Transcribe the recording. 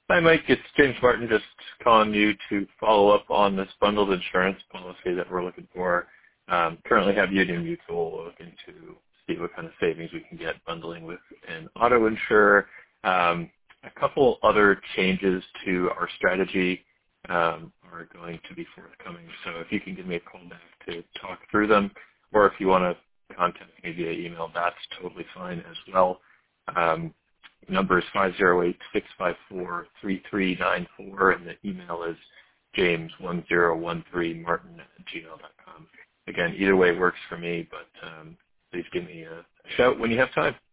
Hi, Mike. It's James Martin just calling you to follow up on this bundled insurance policy that we're looking for. Currently have Union Mutual looking to see what kind of savings we can get bundling with an auto insurer. A couple other changes to our strategy are going to be forthcoming. So if you can give me a call back to talk through them, or if you want to contact me via email, that's totally fine as well. Number is 508-654-3394, and the email is james1013martin@gmail.com. Again, either way works for me, but please give me a shout when you have time.